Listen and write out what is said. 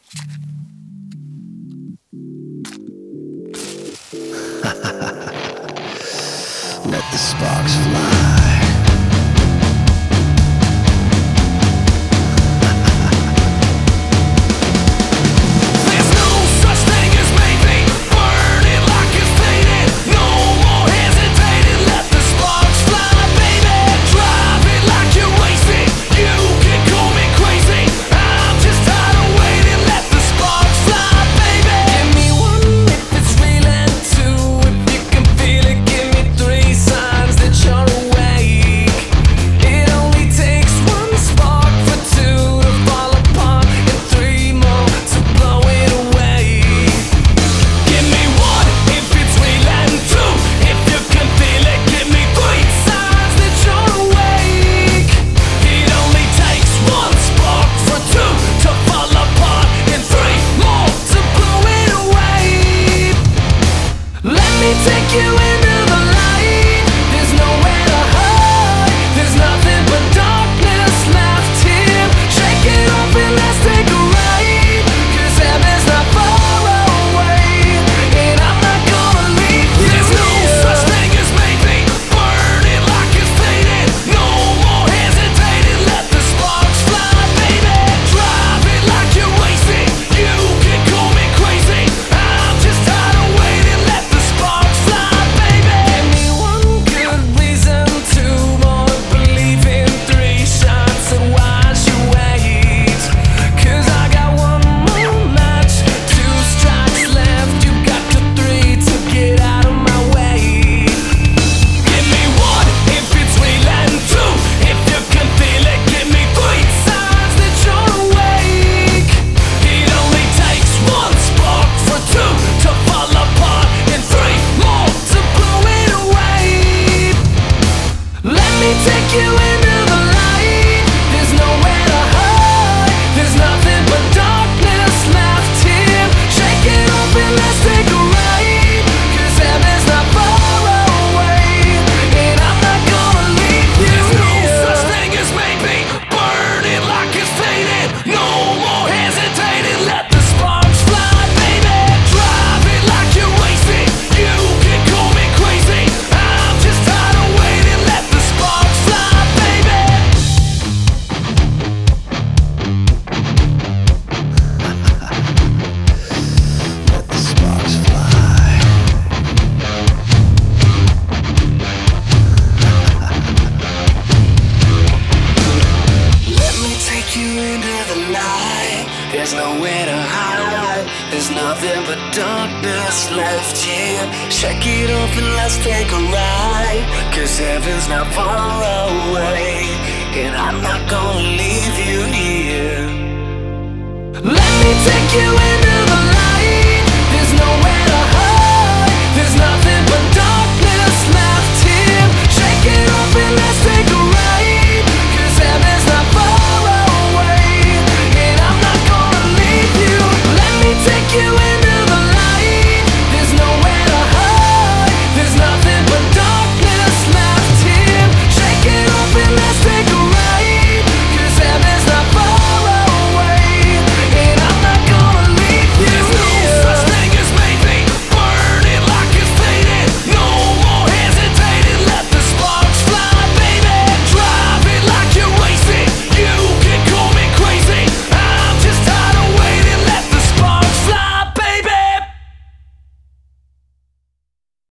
Let the sparks fly. Take you into the light. There's nowhere to hide. There's nothing but darkness left here. Shake it off and let's take a ride. 'Cause heaven's not far away, and I'm not gonna leave you. There's no such thing as maybe. Burn it like it's faded. No more hesitating. Let the sparks fly, baby. Drive it like you're wasted. You can call me crazy. I'm just tired of waiting. Let the sparks fly, baby. Give me one good reason to more believe in 3 shots and watch you wait. 'Cause I got one more match, 2 strikes left. You got the 3 to get out of my way. Give me 1 if it's real and 2 if you can feel it. Give me 3 signs that you're awake. It only takes 1 spark for 2 to fall apart and 3 more to blow it away. Let me take you into the light. There's nowhere to hide. There's nothing but darkness left here. Shake it off and let's take a ride. 'Cause heaven's not far away, and I'm not gonna leave you. There's no such thing as maybe. Burn it like it's faded. No more hesitating. Let the sparks fly, baby. Drive it like you're wasted. You can call me crazy. I'm just tired of waiting. Let the sparks fly, baby. Let the sparks fly. Let me take you into the night. There's nowhere to hide. There's nothing but darkness left here. Shake it off and let's take a ride. 'Cause heaven's not far away, and I'm not gonna leave you here. Let me take you into